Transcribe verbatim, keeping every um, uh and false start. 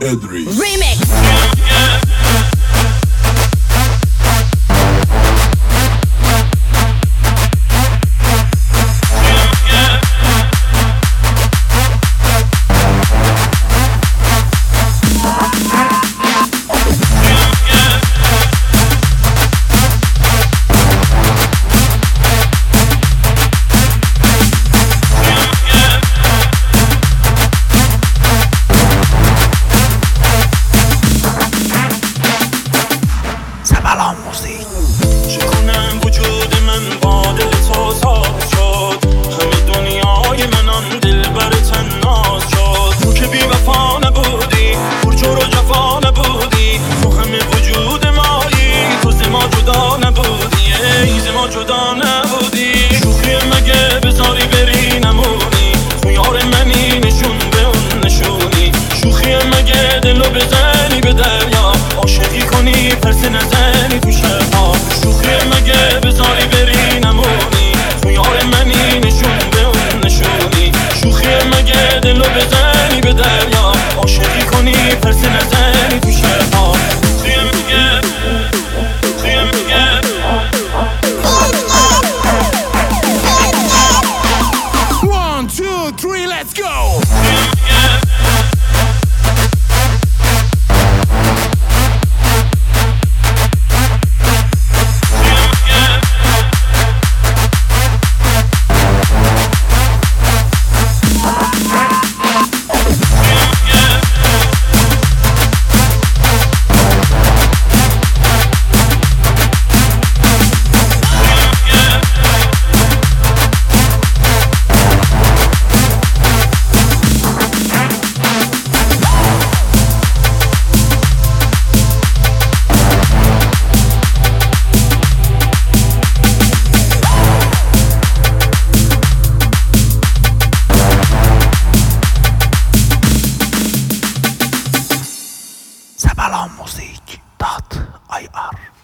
Edris Remix. سبلان موزیک. چکنم وجود من با دل تو ساز شد، همه دنیای منان دل بر تناز شد. تو که بی وفا نبودی، پرجور و جفا نبودی، تو همه وجود مایی، تو ز ما جدا نبودی، ای ز ما جدا نبودی. شوخی مگه بذاری بری نمونی، تو یار منی نشون به اون نشونی. شوخی مگه دلو بزنی به دریا، عاشقی کنی پرس نزنی تو شبها. شوخی مگه بذاری بری نمونی، تو یار منی نشون به اون نشونی. شوخی مگه دلو بزنی به دریا، عاشقی کنی پرس نزنی تو شبها. شوخی مگه شوخی مگه One, two, three, let's go. سبلان موزیک دات آی آر